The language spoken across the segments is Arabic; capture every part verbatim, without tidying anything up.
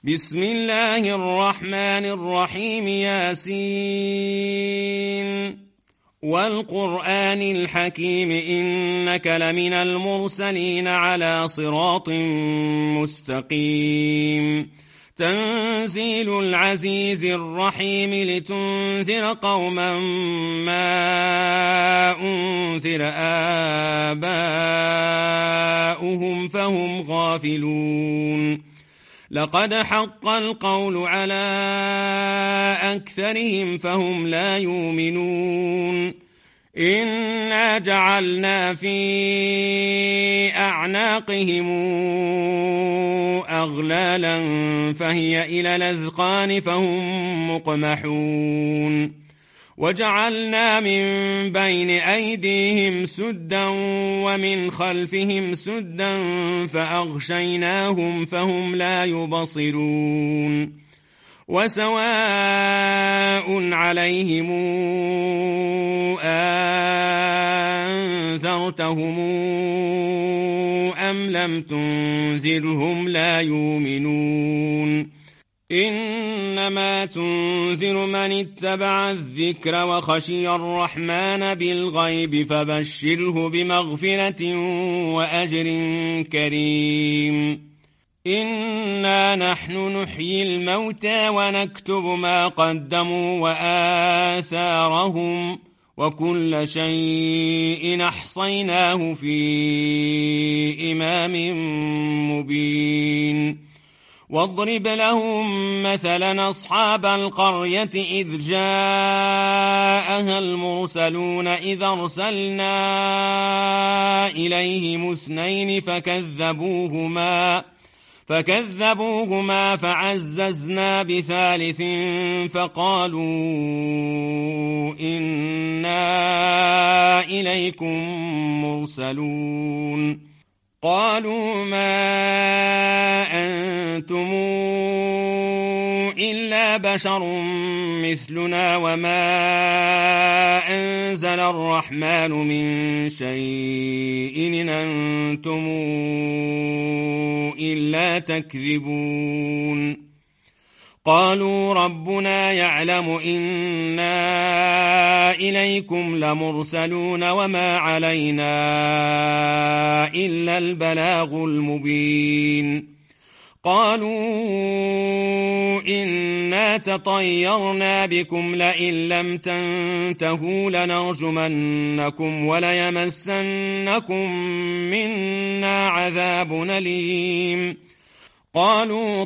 بسم الله الرحمن الرحيم. ياسين والقرآن الحكيم إنك لمن المرسلين على صراط مستقيم. تنزيل العزيز الرحيم لتنذر قوما ما أنذر آباؤهم فهم غافلون. لقد حق القول على أكثرهم فهم لا يؤمنون. إنا جعلنا في أعناقهم أغلالا فهي إلى الأذقان فهم مقمحون. وجعلنا من بين أيديهم سدا ومن خلفهم سدا فأغشيناهم فهم لا يبصرون. وسواء عليهم أنذرتهم أم لم تنذرهم لا يؤمنون. إنما تنذر من اتبع الذكر وخشي الرحمن بالغيب فبشره بمغفرة وأجر كريم. إنا نحن نحيي الموتى ونكتب ما قدموا وآثارهم وكل شيء أحصيناه في إمام مبين. واضرب لهم مثلا أصحاب القرية إذ جاءها المرسلون إذ أرسلنا إليهم اثنين فكذبوهما فكذبوهما فعززنا بثالث فقالوا إنا إليكم مرسلون. قالوا ما أنتم إلا بشر مثلنا وما أنزل الرحمن من شيء إن أنتم إلا تكذبون. قالوا ربنا يعلم إنا إليكم لمرسلون وما علينا إلا البلاغ المبين. قالوا إنا تطيرنا بكم لئن لم تنتهوا لنرجمنكم وليمسنكم منا عذاب أليم. قالوا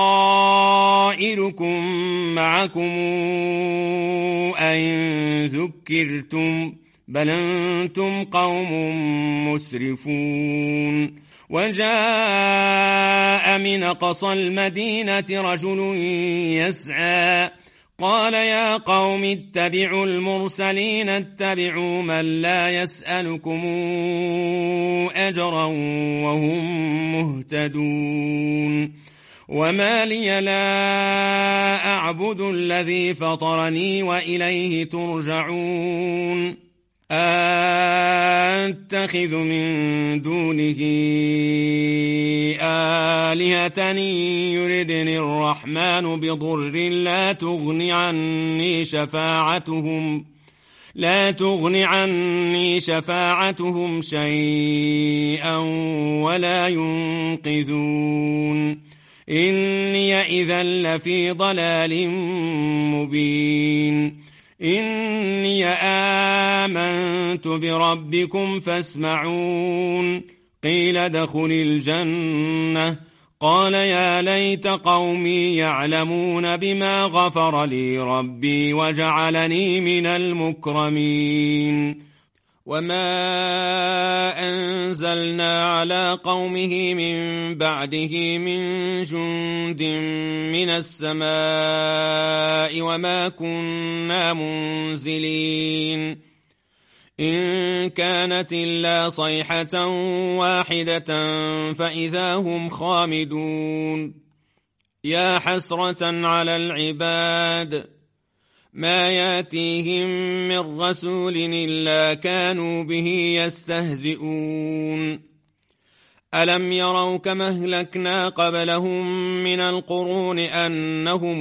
طائركم معكم أئن ذكرتم بل أنتم قوم مسرفون. وجاء من أقصى المدينة رجل يسعى قال يا قوم اتبعوا المرسلين اتبعوا من لا يسألكم أجرا وهم مهتدون. وما لي لا أعبد الذي فطرني وإليه ترجعون. أتخذ من دونه آلهة يردني الرحمن بضر لا تغني عني شفاعتهم لا تغني عني شفاعتهم شيئا ولا ينقذون. إني إذا لفي ضلال مبين. إني آمنت بربكم فاسمعون. قيل ادخل الجنة قال يا ليت قومي يعلمون بما غفر لي ربي وجعلني من المكرمين. وما أنزلنا على قومه من بعده من جند من السماء وما كنا منزلين. إن كانت إلا صيحة واحدة فإذا هم خامدون. يا حسرة على العباد ما ياتيهم من رسول إلا كانوا به يستهزئون. ألم يروا كما أهلكنا قبلهم من القرون أنهم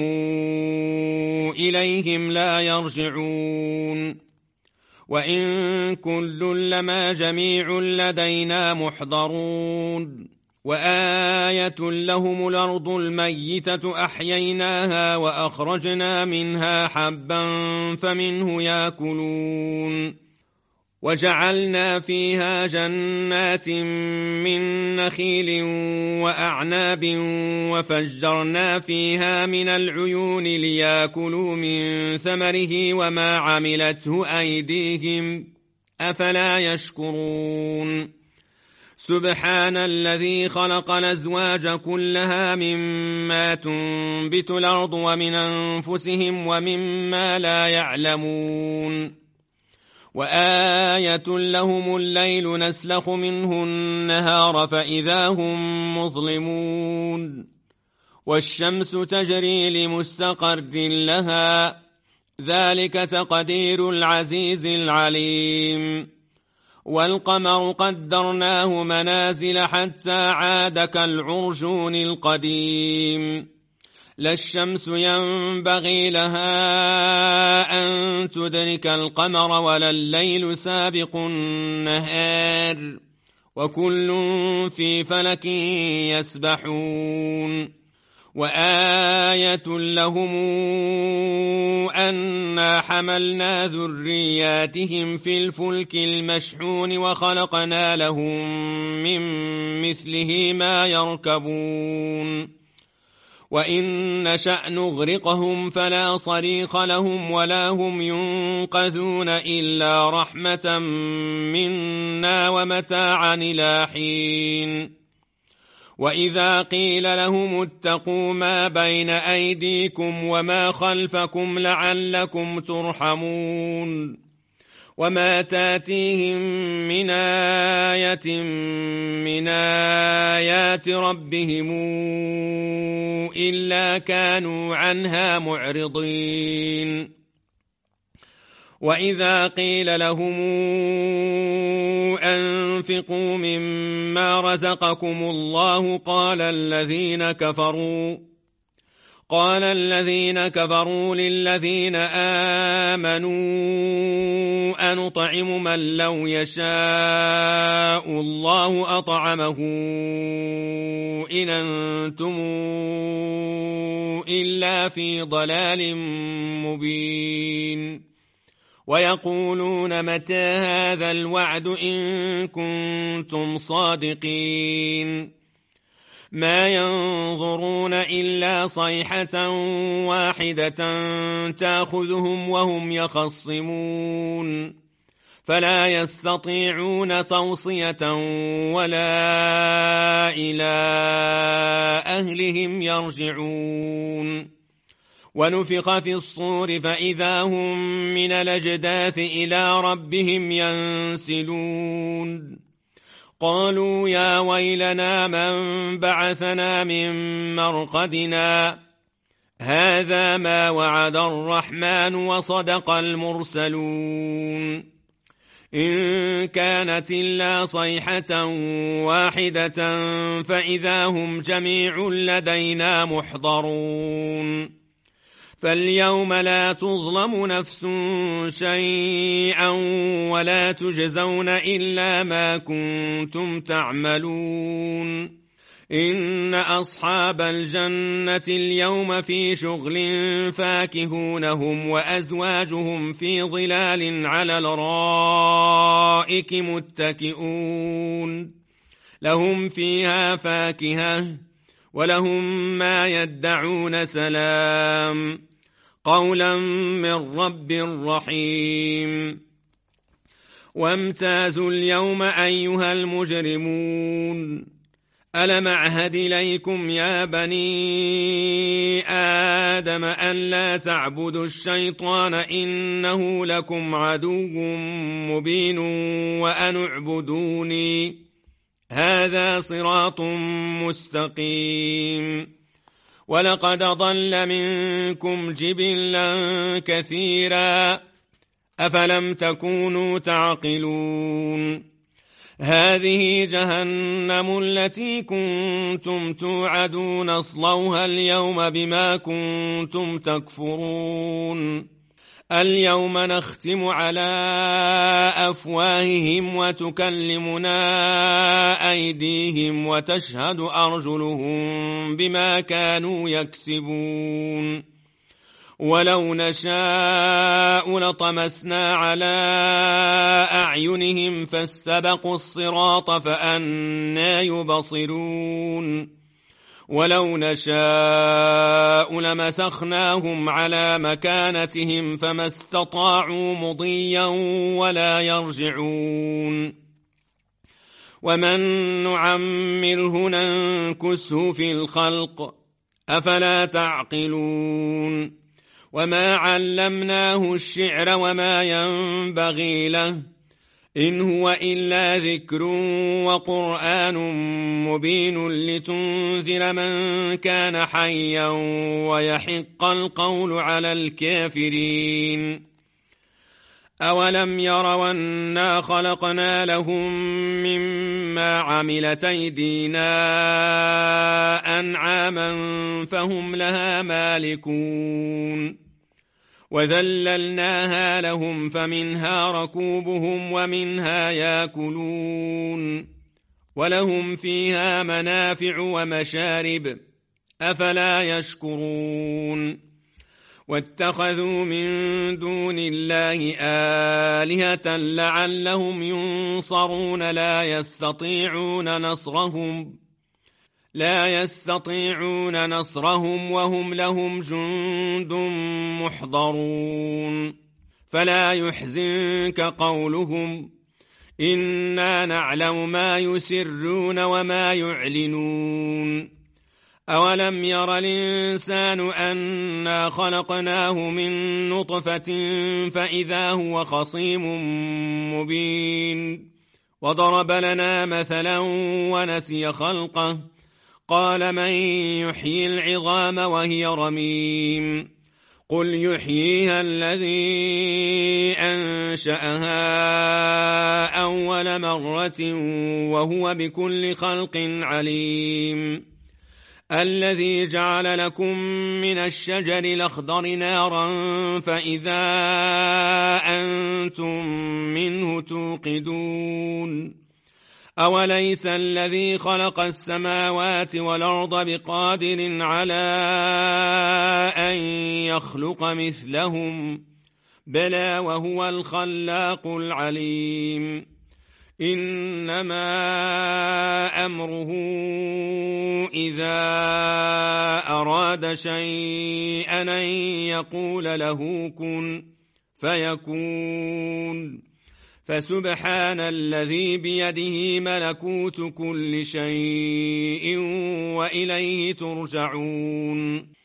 إليهم لا يرجعون وإن كل لما جميع لدينا محضرون وآية لهم الأرض الميتة أحييناها وأخرجنا منها حبا فمنه يأكلون وجعلنا فيها جنات من نخيل وأعناب وفجرنا فيها من العيون ليأكلوا من ثمره وما عملته أيديهم أفلا يشكرون سبحان الذي خلق الأزواج كلها مما تنبت الأرض ومن أنفسهم ومما لا يعلمون وآية لهم الليل نسلخ منه النهار فإذا هم مظلمون والشمس تجري لمستقر لها ذلك تقدير العزيز العليم والقمر قدرناه منازل حتى عاد كالعرجون القديم لا الشمس ينبغي لها أن تدرك القمر ولا الليل سابق النهار وكل في فلك يسبحون وآية لهم أنا حملنا ذرياتهم في الفلك المشحون وخلقنا لهم من مثله ما يركبون وإن نشأ نغرقهم فلا صريخ لهم ولا هم ينقذون إلا رحمة منا ومتاعا إلى حين وإذا قيل لهم اتقوا ما بين أيديكم وما خلفكم لعلكم ترحمون وما تاتيهم من آية من آيات ربهم إلا كانوا عنها معرضين وإذا قيل لهم أنفقوا مما رزقكم الله قال الذين كفروا قال الذين كفروا للذين آمنوا أنطعم من لو يشاء الله أطعمه إن أنتم إلا في ضلال مبين ويقولون متى هذا الوعد إن كنتم صادقين ما ينظرون إلا صيحة واحدة تأخذهم وهم يخصمون فلا يستطيعون توصية ولا إلى أهلهم يرجعون ونفخ في الصور فإذا هم من الأجداث إلى ربهم ينسلون قالوا يا ويلنا من بعثنا من مرقدنا هذا ما وعد الرحمن وصدق المرسلون إن كانت إلا صيحة واحدة فإذا هم جميع لدينا محضرون فاليوم لا تظلم نفس شيئا ولا تجزون إلا ما كنتم تعملون إن أصحاب الجنة اليوم في شغل فاكهون هم وأزواجهم في ظلال على الأرائك متكئون لهم فيها فاكهة ولهم ما يدعون سلام قولا من رب رحيم وامتازوا اليوم أيها المجرمون ألم أعهد إليكم يا بني آدم أن لا تعبدوا الشيطان إنه لكم عدو مبين وأن اعبدوني هذا صراط مستقيم ولقد ضل منكم جبلا كثيرا أفلم تكونوا تعقلون هذه جهنم التي كنتم توعدون اصلوها اليوم بما كنتم تكفرون اليوم نختم على أفواههم وتكلمنا أيديهم وتشهد أرجلهم بما كانوا يكسبون ولو نشاء لطمسنا على أعينهم فاستبقوا الصراط فأنى يبصرون ولو نشاء لمسخناهم على مكانتهم فما استطاعوا مضيا ولا يرجعون ومن نعمره ننكسه في الخلق أفلا تعقلون وما علمناه الشعر وما ينبغي له إن هو إلا ذكر وقرآن مبين لتنذر من كان حيا ويحق القول على الكافرين أولم يروا أنا خلقنا لهم مما عملت أيدينا أنعاما فهم لها مالكون وذللناها لهم فمنها ركوبهم ومنها ياكلون ولهم فيها منافع ومشارب أفلا يشكرون واتخذوا من دون الله آلهة لعلهم ينصرون لا يستطيعون نصرهم لا يستطيعون نصرهم وهم لهم جند محضرون فلا يحزنك قولهم إنا نعلم ما يسرون وما يعلنون أولم ير الإنسان أنا خلقناه من نطفة فإذا هو خصيم مبين وضرب لنا مثلا ونسي خلقه قال من يحيي العظام وهي رميم قل يحييها الذي أنشأها أول مرة وهو بكل خلق عليم الذي جعل لكم من الشجر الأخضر نارا فإذا أنتم منه توقدون أوليس الذي خلق السماوات والأرض بقادر على أن يخلق مثلهم بلى وهو الخلاق العليم إنما أمره إذا أراد شيئا أن يقول له كن فيكون فسبحان الذي بيده ملكوت كل شيء وإليه ترجعون